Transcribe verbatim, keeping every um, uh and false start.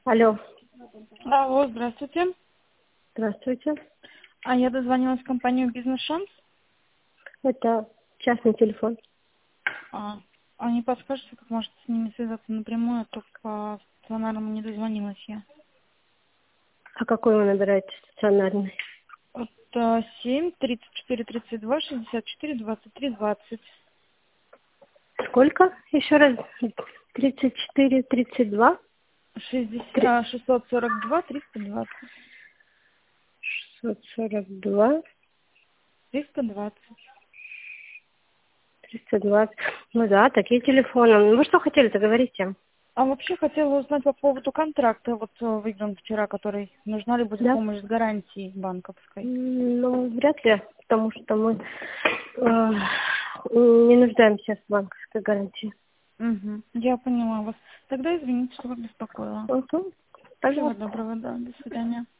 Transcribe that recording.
Алло, Алло, здравствуйте. здравствуйте. А я дозвонилась в компанию «Бизнес Шанс». Это частный телефон. А, а не подскажете, как может с ними связаться напрямую, а то по стационарному не дозвонилась я. А какой вы набираете стационарный? Это семь тридцать четыре тридцать два шестьдесят четыре двадцать три двадцать. Сколько? Еще раз. Тридцать четыре, тридцать два, шестьдесят, шестьсот сорок два триста двадцать. шестьсот сорок два, триста двадцать. триста двадцать. Ну да, такие телефоны. Ну вы что хотели-то, говорите? А вообще хотела узнать по поводу контракта, вот э, выигран вчера, который нужна ли будет Да? помощь с гарантией банковской. М, Ну, вряд ли, потому что мы э, не нуждаемся в банковской гарантии. Угу. Я поняла вас. Тогда извините, что вас беспокоила. Угу. Всего Пожалуйста. доброго, да. До свидания.